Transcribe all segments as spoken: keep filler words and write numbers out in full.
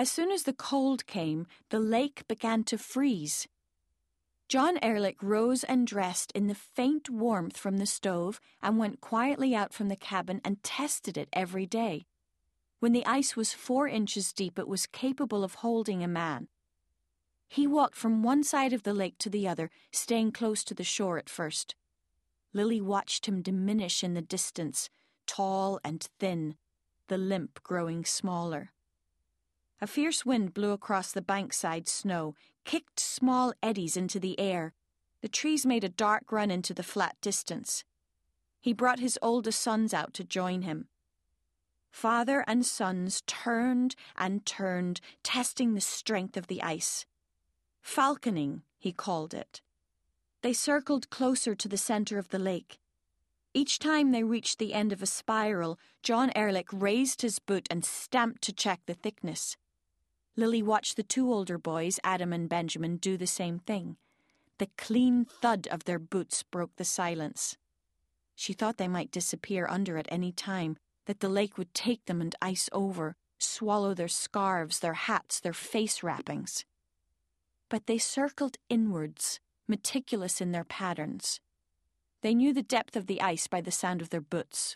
As soon as the cold came, the lake began to freeze. John Ehrlich rose and dressed in the faint warmth from the stove and went quietly out from the cabin and tested it every day. When the ice was four inches deep, it was capable of holding a man. He walked from one side of the lake to the other, staying close to the shore at first. Lily watched him diminish in the distance, tall and thin, the limp growing smaller. A fierce wind blew across the bankside snow, kicked small eddies into the air. The trees made a dark run into the flat distance. He brought his oldest sons out to join him. Father and sons turned and turned, testing the strength of the ice. Falconing, he called it. They circled closer to the center of the lake. Each time they reached the end of a spiral, John Ehrlich raised his boot and stamped to check the thickness. Lily watched the two older boys, Adam and Benjamin, do the same thing. The clean thud of their boots broke the silence. She thought they might disappear under at any time, that the lake would take them and ice over, swallow their scarves, their hats, their face wrappings. But they circled inwards, meticulous in their patterns. They knew the depth of the ice by the sound of their boots.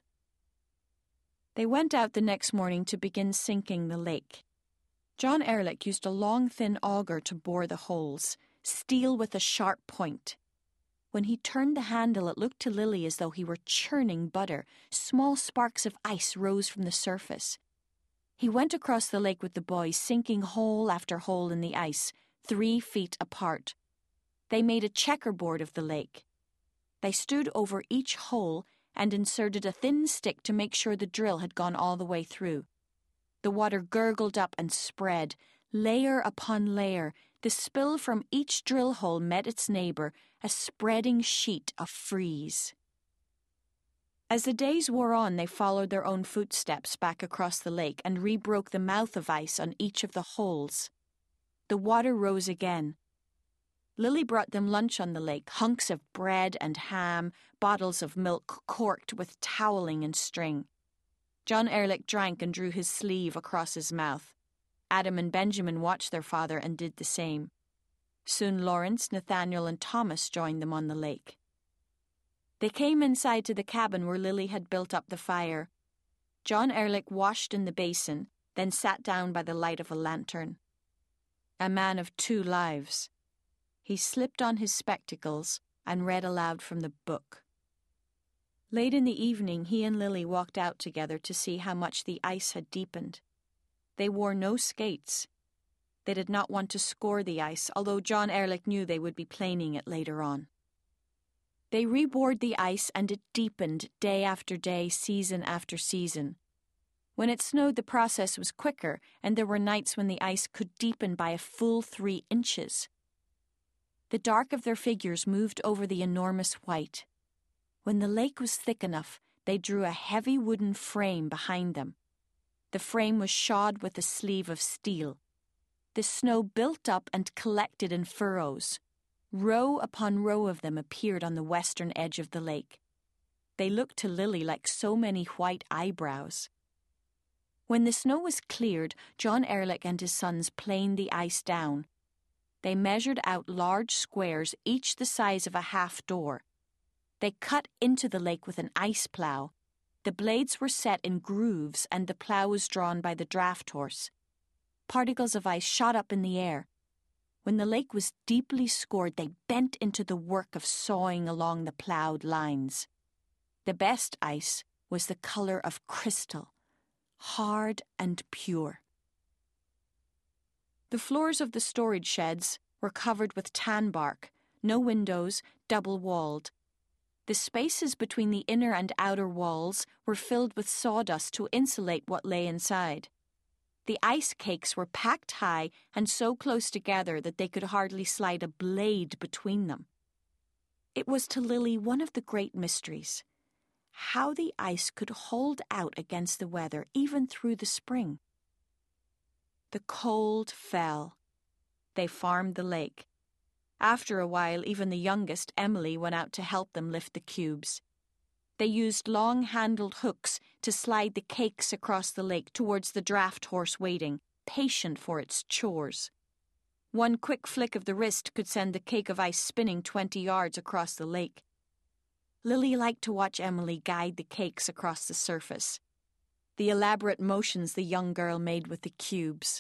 They went out the next morning to begin sinking the lake. John Ehrlich used a long, thin auger to bore the holes, steel with a sharp point. When he turned the handle, it looked to Lily as though he were churning butter. Small sparks of ice rose from the surface. He went across the lake with the boys, sinking hole after hole in the ice, three feet apart. They made a checkerboard of the lake. They stood over each hole and inserted a thin stick to make sure the drill had gone all the way through. The water gurgled up and spread, layer upon layer. The spill from each drill hole met its neighbor, a spreading sheet of freeze. As the days wore on, they followed their own footsteps back across the lake and rebroke the mouth of ice on each of the holes. The water rose again. Lily brought them lunch on the lake, hunks of bread and ham, bottles of milk corked with toweling and string. John Ehrlich drank and drew his sleeve across his mouth. Adam and Benjamin watched their father and did the same. Soon Lawrence, Nathaniel, and Thomas joined them on the lake. They came inside to the cabin where Lily had built up the fire. John Ehrlich washed in the basin, then sat down by the light of a lantern. A man of two lives. He slipped on his spectacles and read aloud from the book. Late in the evening, he and Lily walked out together to see how much the ice had deepened. They wore no skates. They did not want to score the ice, although John Ehrlich knew they would be planing it later on. They rebored the ice and it deepened day after day, season after season. When it snowed, the process was quicker, and there were nights when the ice could deepen by a full three inches. The dark of their figures moved over the enormous white. When the lake was thick enough, they drew a heavy wooden frame behind them. The frame was shod with a sleeve of steel. The snow built up and collected in furrows. Row upon row of them appeared on the western edge of the lake. They looked to Lily like so many white eyebrows. When the snow was cleared, John Ehrlich and his sons planed the ice down. They measured out large squares, each the size of a half door. They cut into the lake with an ice plow. The blades were set in grooves and the plow was drawn by the draft horse. Particles of ice shot up in the air. When the lake was deeply scored, they bent into the work of sawing along the plowed lines. The best ice was the color of crystal, hard and pure. The floors of the storage sheds were covered with tan bark, no windows, double-walled. The spaces between the inner and outer walls were filled with sawdust to insulate what lay inside. The ice cakes were packed high and so close together that they could hardly slide a blade between them. It was to Lily one of the great mysteries, how the ice could hold out against the weather even through the spring. The cold fell. They farmed the lake. After a while, even the youngest, Emily, went out to help them lift the cubes. They used long-handled hooks to slide the cakes across the lake towards the draft horse waiting, impatient for its chores. One quick flick of the wrist could send the cake of ice spinning twenty yards across the lake. Lily liked to watch Emily guide the cakes across the surface, the elaborate motions the young girl made with the cubes.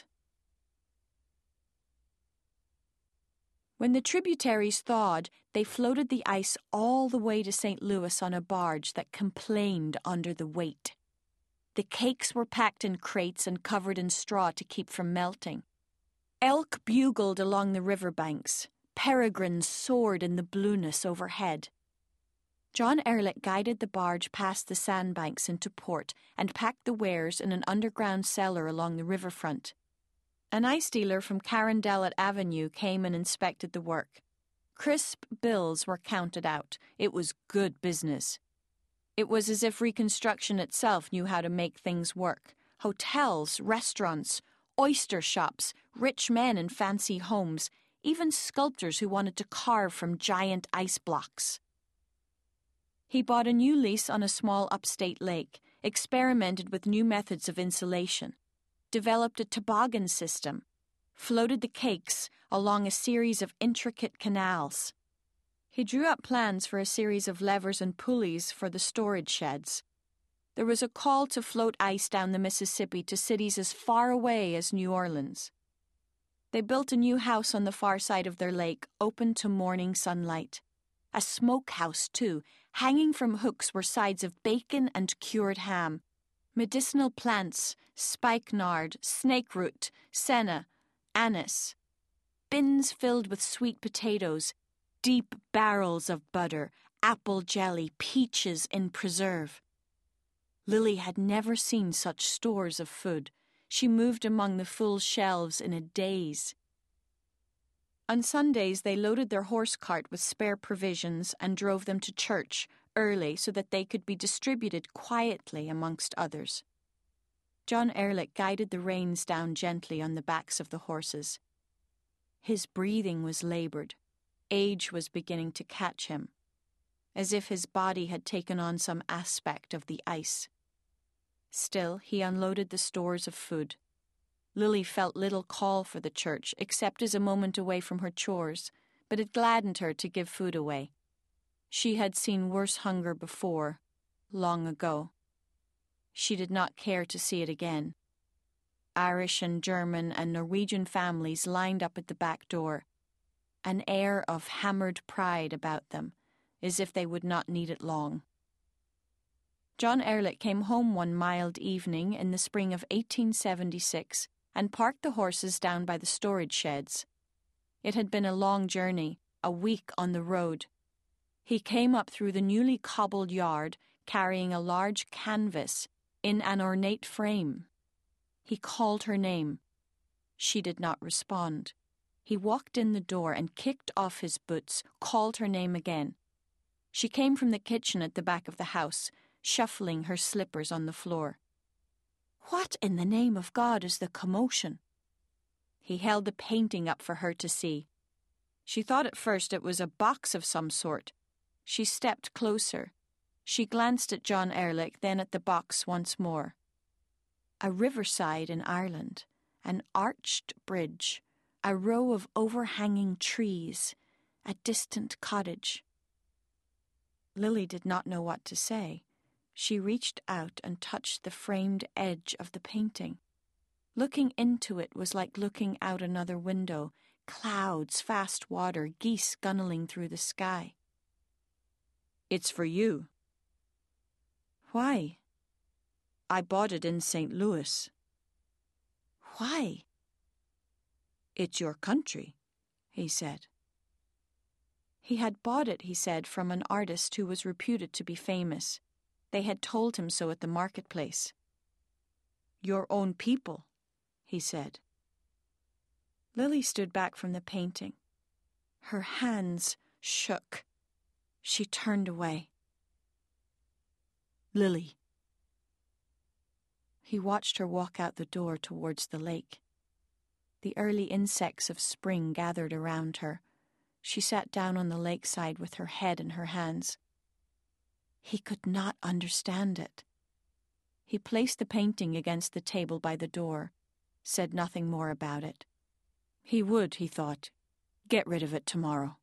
When the tributaries thawed, they floated the ice all the way to Saint Louis on a barge that complained under the weight. The cakes were packed in crates and covered in straw to keep from melting. Elk bugled along the riverbanks. Peregrines soared in the blueness overhead. John Ehrlich guided the barge past the sandbanks into port and packed the wares in an underground cellar along the riverfront. An ice dealer from Carondelet Avenue came and inspected the work. Crisp bills were counted out. It was good business. It was as if Reconstruction itself knew how to make things work. Hotels, restaurants, oyster shops, rich men in fancy homes, even sculptors who wanted to carve from giant ice blocks. He bought a new lease on a small upstate lake, experimented with new methods of insulation, developed a toboggan system, floated the cakes along a series of intricate canals. He drew up plans for a series of levers and pulleys for the storage sheds. There was a call to float ice down the Mississippi to cities as far away as New Orleans. They built a new house on the far side of their lake, open to morning sunlight. A smokehouse, too. Hanging from hooks were sides of bacon and cured ham, medicinal plants, spikenard, snakeroot, senna, anise, bins filled with sweet potatoes, deep barrels of butter, apple jelly, peaches in preserve. Lily had never seen such stores of food. She moved among the full shelves in a daze. On Sundays, they loaded their horse cart with spare provisions and drove them to church early so that they could be distributed quietly amongst others. John Ehrlich guided the reins down gently on the backs of the horses. His breathing was labored. Age was beginning to catch him, as if his body had taken on some aspect of the ice. Still, he unloaded the stores of food. Lily felt little call for the church, except as a moment away from her chores, but it gladdened her to give food away. She had seen worse hunger before, long ago. She did not care to see it again. Irish and German and Norwegian families lined up at the back door, an air of hammered pride about them, as if they would not need it long. John Ehrlich came home one mild evening in the spring of eighteen seventy-six and parked the horses down by the storage sheds. It had been a long journey, a week on the road. He came up through the newly cobbled yard, carrying a large canvas in an ornate frame. He called her name. She did not respond. He walked in the door and kicked off his boots, called her name again. She came from the kitchen at the back of the house, shuffling her slippers on the floor. What in the name of God is the commotion? He held the painting up for her to see. She thought at first it was a box of some sort. She stepped closer. She glanced at John Ehrlich, then at the box once more. A riverside in Ireland, an arched bridge, a row of overhanging trees, a distant cottage. Lily did not know what to say. She reached out and touched the framed edge of the painting. Looking into it was like looking out another window, clouds, fast water, geese gunneling through the sky. It's for you. Why? I bought it in Saint Louis. Why? It's your country, he said. He had bought it, he said, from an artist who was reputed to be famous. They had told him so at the marketplace. Your own people, he said. Lily stood back from the painting. Her hands shook. She turned away. Lily. He watched her walk out the door towards the lake. The early insects of spring gathered around her. She sat down on the lakeside with her head in her hands. He could not understand it. He placed the painting against the table by the door. said nothing more about it. He would, he thought, get rid of it tomorrow.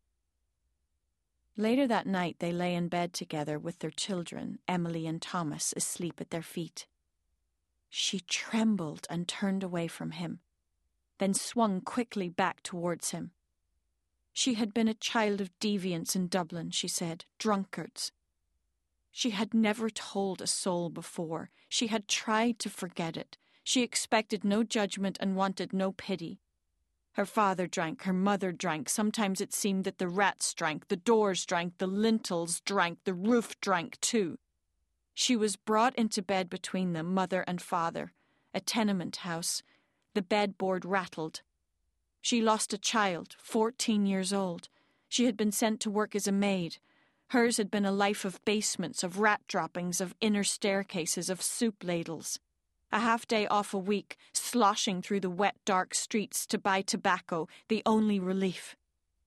Later that night they lay in bed together with their children, Emily and Thomas, asleep at their feet. She trembled and turned away from him, then swung quickly back towards him. She had been a child of deviants in Dublin, she said, drunkards. She had never told a soul before. She had tried to forget it. She expected no judgment and wanted no pity. Her father drank, her mother drank. Sometimes it seemed that the rats drank, the doors drank, the lintels drank, the roof drank too. She was brought into bed between them, mother and father, a tenement house. The bedboard rattled. She lost a child, fourteen years old. She had been sent to work as a maid. Hers had been a life of basements, of rat droppings, of inner staircases, of soup ladles. A half day off a week, sloshing through the wet, dark streets to buy tobacco, the only relief.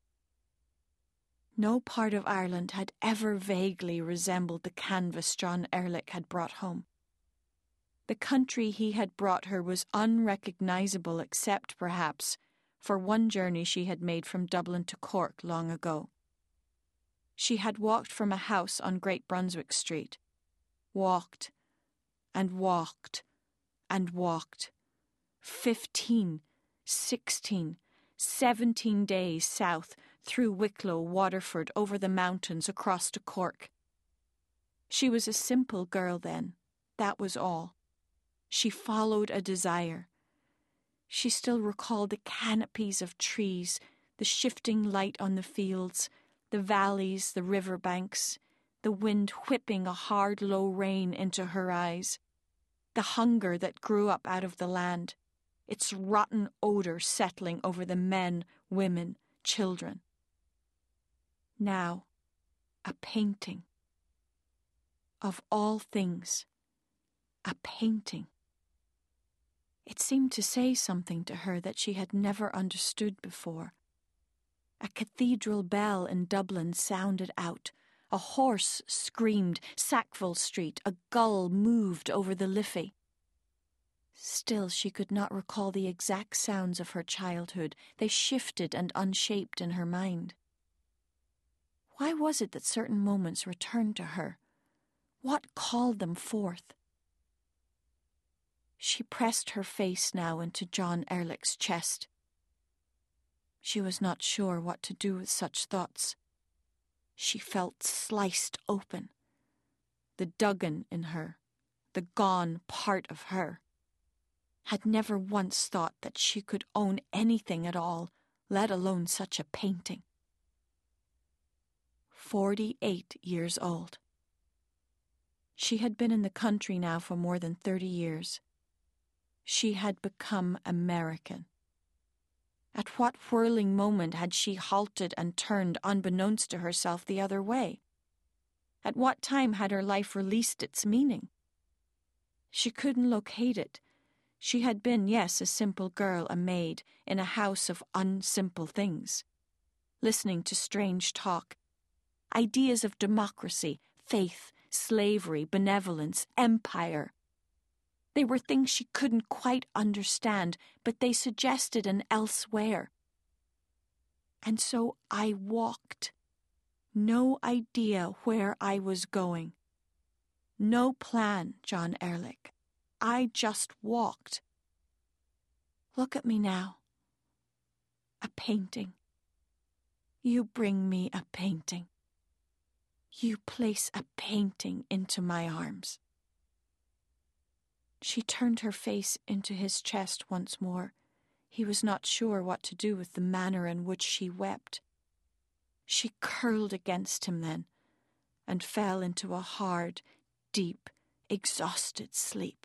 No part of Ireland had ever vaguely resembled the canvas John Ehrlich had brought home. The country he had brought her was unrecognisable except, perhaps, for one journey she had made from Dublin to Cork long ago. She had walked from a house on Great Brunswick Street, walked and walked and walked, fifteen, sixteen, seventeen days south through Wicklow, Waterford, over the mountains, across to Cork. She was a simple girl then, that was all. She followed a desire. She still recalled the canopies of trees, the shifting light on the fields, the valleys, the river banks, the wind whipping a hard, low rain into her eyes, the hunger that grew up out of the land, its rotten odour settling over the men, women, children. Now, a painting. Of all things, a painting. It seemed to say something to her that she had never understood before. A cathedral bell in Dublin sounded out. A horse screamed, Sackville Street, a gull moved over the Liffey. Still she could not recall the exact sounds of her childhood. They shifted and unshaped in her mind. Why was it that certain moments returned to her? What called them forth? She pressed her face now into John Ehrlich's chest. She was not sure what to do with such thoughts. She felt sliced open. The Duggan in her, the gone part of her, had never once thought that she could own anything at all, let alone such a painting. Forty-eight years old. She had been in the country now for more than thirty years. She had become American. At what whirling moment had she halted and turned, unbeknownst to herself, the other way? At what time had her life released its meaning? She couldn't locate it. She had been, yes, a simple girl, a maid, in a house of unsimple things, listening to strange talk, ideas of democracy, faith, slavery, benevolence, empire. They were things she couldn't quite understand, but they suggested an elsewhere. And so I walked. No idea where I was going. No plan, John Ehrlich. I just walked. Look at me now. A painting. You bring me a painting. You place a painting into my arms. She turned her face into his chest once more. He was not sure what to do with the manner in which she wept. She curled against him then, and fell into a hard, deep, exhausted sleep.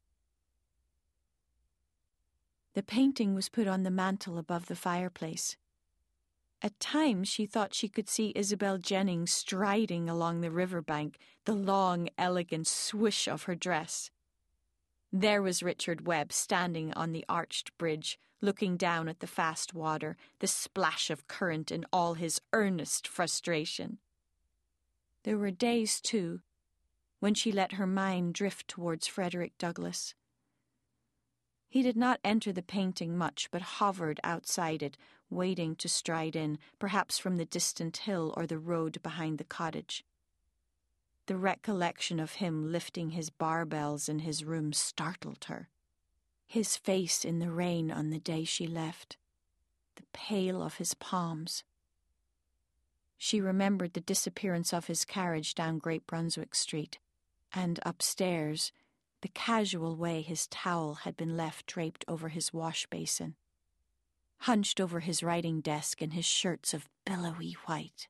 The painting was put on the mantel above the fireplace. At times she thought she could see Isabel Jennings striding along the riverbank, the long, elegant swish of her dress. There was Richard Webb standing on the arched bridge, looking down at the fast water, the splash of current in all his earnest frustration. There were days, too, when she let her mind drift towards Frederick Douglass. He did not enter the painting much, but hovered outside it, waiting to stride in, perhaps from the distant hill or the road behind the cottage. The recollection of him lifting his barbells in his room startled her. His face in the rain on the day she left, the pale of his palms. She remembered the disappearance of his carriage down Great Brunswick Street, and upstairs, the casual way his towel had been left draped over his wash basin, hunched over his writing desk in his shirts of billowy white.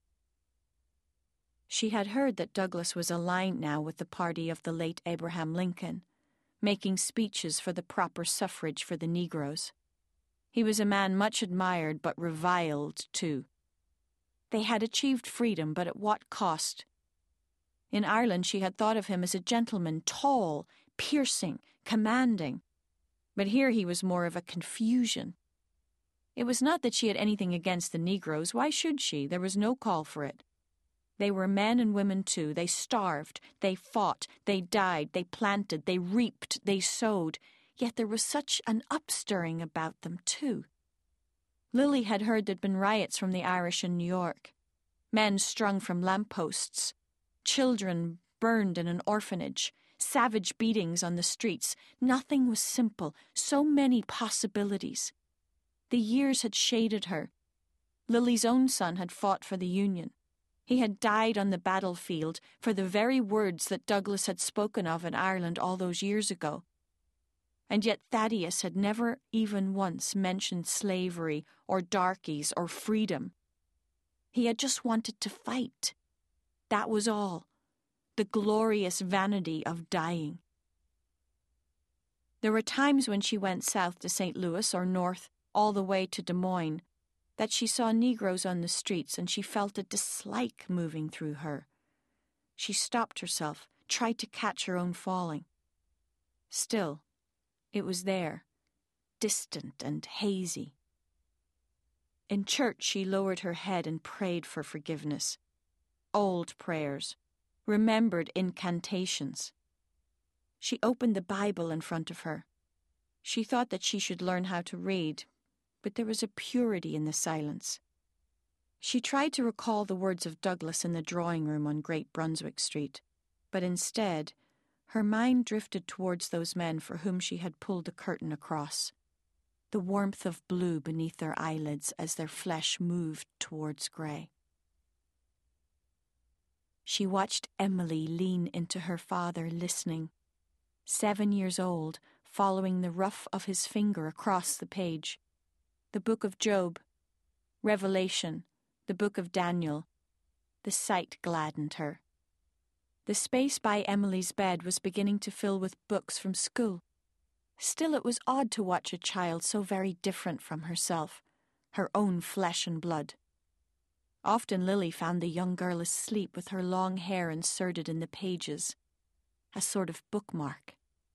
She had heard that Douglas was aligned now with the party of the late Abraham Lincoln, making speeches for the proper suffrage for the Negroes. He was a man much admired but reviled too. They had achieved freedom, but at what cost? In Ireland she had thought of him as a gentleman, tall, piercing, commanding. But here he was more of a confusion. It was not that she had anything against the Negroes. Why should she? There was no call for it. They were men and women too. They starved, they fought, they died, they planted, they reaped, they sowed. Yet there was such an upstirring about them too. Lily had heard there'd been riots from the Irish in New York. Men strung from lampposts. Children burned in an orphanage. Savage beatings on the streets. Nothing was simple. So many possibilities. The years had shaded her. Lily's own son had fought for the Union. He had died on the battlefield for the very words that Douglas had spoken of in Ireland all those years ago. And yet Thaddeus had never even once mentioned slavery or darkies or freedom. He had just wanted to fight. That was all. The glorious vanity of dying. There were times when she went south to Saint Louis or north all the way to Des Moines that she saw Negroes on the streets and she felt a dislike moving through her. She stopped herself, tried to catch her own falling. Still, it was there, distant and hazy. In church she lowered her head and prayed for forgiveness. Old prayers, remembered incantations. She opened the Bible in front of her. She thought that she should learn how to read, but there was a purity in the silence. She tried to recall the words of Douglas in the drawing room on Great Brunswick Street, but instead, her mind drifted towards those men for whom she had pulled the curtain across, the warmth of blue beneath their eyelids as their flesh moved towards grey. She watched Emily lean into her father, listening, seven years old, following the rough of his finger across the page. The book of Job, Revelation, the book of Daniel. The sight gladdened her. The space by Emily's bed was beginning to fill with books from school. Still, it was odd to watch a child so very different from herself, her own flesh and blood. Often Lily found the young girl asleep with her long hair inserted in the pages, a sort of bookmark.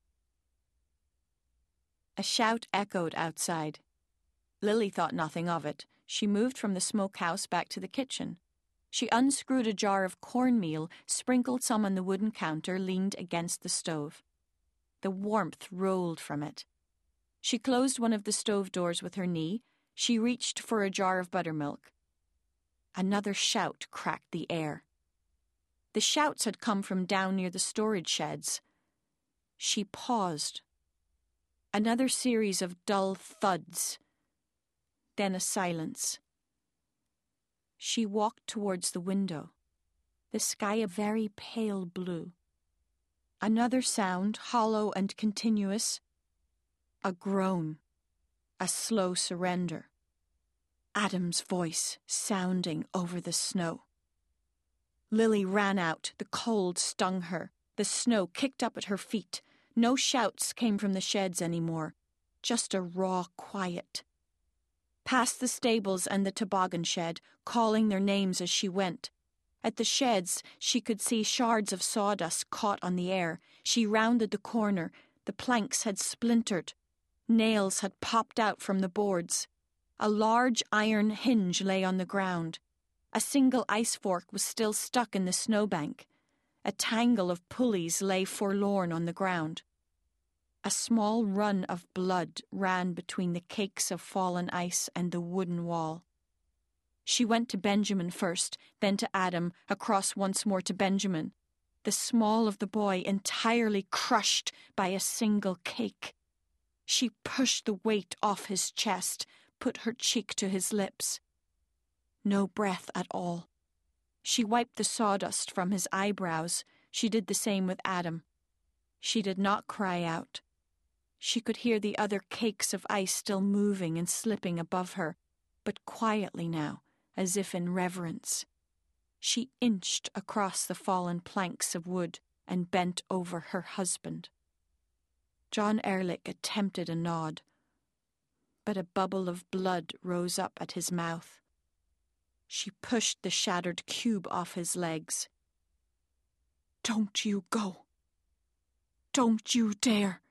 A shout echoed outside. Lily thought nothing of it. She moved from the smokehouse back to the kitchen. She unscrewed a jar of cornmeal, sprinkled some on the wooden counter, leaned against the stove. The warmth rolled from it. She closed one of the stove doors with her knee. She reached for a jar of buttermilk. Another shout cracked the air. The shouts had come from down near the storage sheds. She paused. Another series of dull thuds. Then a silence. She walked towards the window, the sky a very pale blue. Another sound, hollow and continuous. A groan, a slow surrender. Adam's voice sounding over the snow. Lily ran out. The cold stung her. The snow kicked up at her feet. No shouts came from the sheds anymore, just a raw quiet. Past the stables and the toboggan shed, calling their names as she went. At the sheds, she could see shards of sawdust caught on the air. She rounded the corner. The planks had splintered. Nails had popped out from the boards. A large iron hinge lay on the ground. A single ice fork was still stuck in the snowbank. A tangle of pulleys lay forlorn on the ground. A small run of blood ran between the cakes of fallen ice and the wooden wall. She went to Benjamin first, then to Adam, across once more to Benjamin, the small of the boy entirely crushed by a single cake. She pushed the weight off his chest, put her cheek to his lips. No breath at all. She wiped the sawdust from his eyebrows. She did the same with Adam. She did not cry out. She could hear the other cakes of ice still moving and slipping above her, but quietly now, as if in reverence. She inched across the fallen planks of wood and bent over her husband. John Ehrlich attempted a nod, but a bubble of blood rose up at his mouth. She pushed the shattered cube off his legs. "Don't you go. Don't you dare."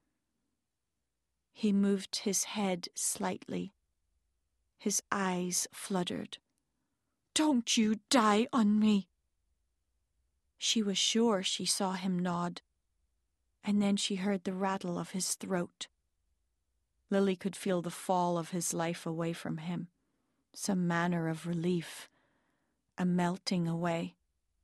He moved his head slightly. His eyes fluttered. "Don't you die on me." She was sure she saw him nod, and then she heard the rattle of his throat. Lily could feel the fall of his life away from him, some manner of relief, a melting away.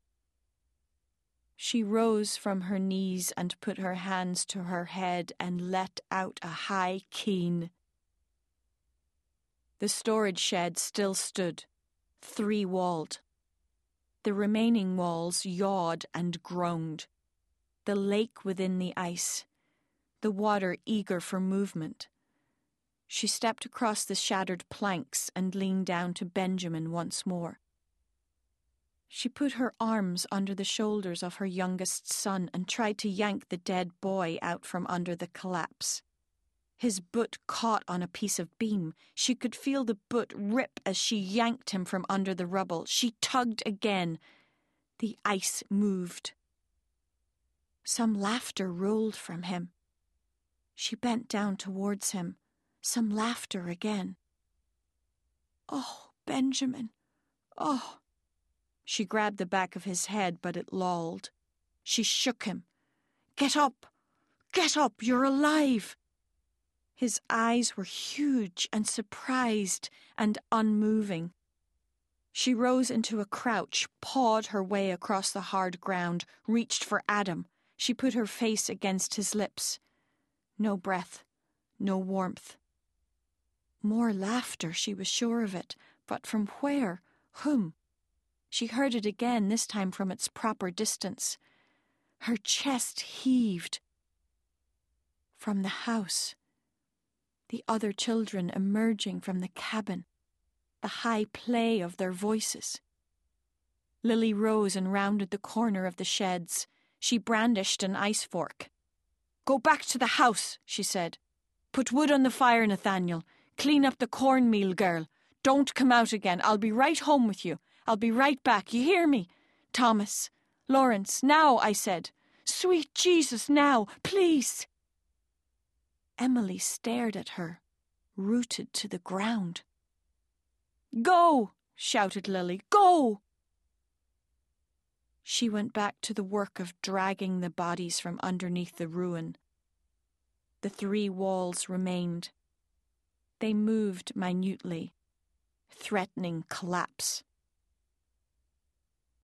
She rose from her knees and put her hands to her head and let out a high keen. The storage shed still stood, three-walled. The remaining walls yawed and groaned. The lake within the ice, the water eager for movement. She stepped across the shattered planks and leaned down to Benjamin once more. She put her arms under the shoulders of her youngest son and tried to yank the dead boy out from under the collapse. His boot caught on a piece of beam. She could feel the boot rip as she yanked him from under the rubble. She tugged again. The ice moved. Some laughter rolled from him. She bent down towards him. Some laughter again. "Oh, Benjamin, oh." She grabbed the back of his head, but it lolled. She shook him. "Get up! Get up! You're alive!" His eyes were huge and surprised and unmoving. She rose into a crouch, pawed her way across the hard ground, reached for Adam. She put her face against his lips. No breath, no warmth. More laughter, she was sure of it, but from where? Whom? She heard it again, this time from its proper distance. Her chest heaved. From the house. The other children emerging from the cabin. The high play of their voices. Lily rose and rounded the corner of the sheds. She brandished an ice fork. "Go back to the house," she said. "Put wood on the fire, Nathaniel. Clean up the cornmeal, girl. Don't come out again. I'll be right home with you. I'll be right back. You hear me? Thomas, Lawrence, now," I said. "Sweet Jesus, now, please." Emily stared at her, rooted to the ground. "Go!" shouted Lily. "Go!" She went back to the work of dragging the bodies from underneath the ruin. The three walls remained. They moved minutely, threatening collapse.